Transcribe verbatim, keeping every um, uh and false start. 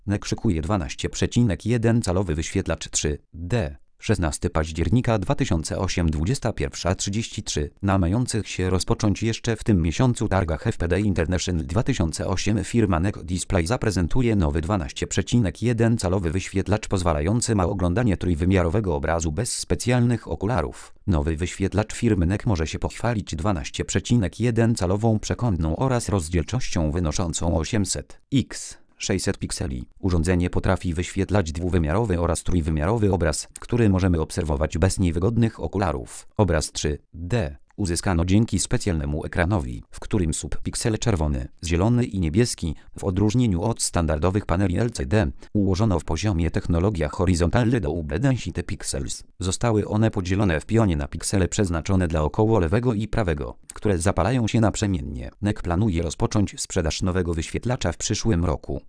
N E C szykuje dwanaście przecinek jeden calowy wyświetlacz trzy D. szesnastego października dwa tysiące ósmego, dwudziesta pierwsza trzydzieści trzy. Na mających się rozpocząć jeszcze w tym miesiącu targach F P D International dwa tysiące osiem firma N E C Display zaprezentuje nowy dwanaście przecinek jeden calowy wyświetlacz pozwalający na oglądanie trójwymiarowego obrazu bez specjalnych okularów. Nowy wyświetlacz firmy N E C może się pochwalić dwanaście przecinek jeden calową przekątną oraz rozdzielczością wynoszącą osiemset na sześćset pikseli. Urządzenie potrafi wyświetlać dwuwymiarowy oraz trójwymiarowy obraz, który możemy obserwować bez niewygodnych okularów. Obraz trzy D uzyskano dzięki specjalnemu ekranowi, w którym subpiksele czerwony, zielony i niebieski, w odróżnieniu od standardowych paneli L C D, ułożono w poziomie technologia Horizontal Double Density Pixels. Zostały one podzielone w pionie na piksele przeznaczone dla około lewego i prawego, które zapalają się naprzemiennie. N E C planuje rozpocząć sprzedaż nowego wyświetlacza w przyszłym roku.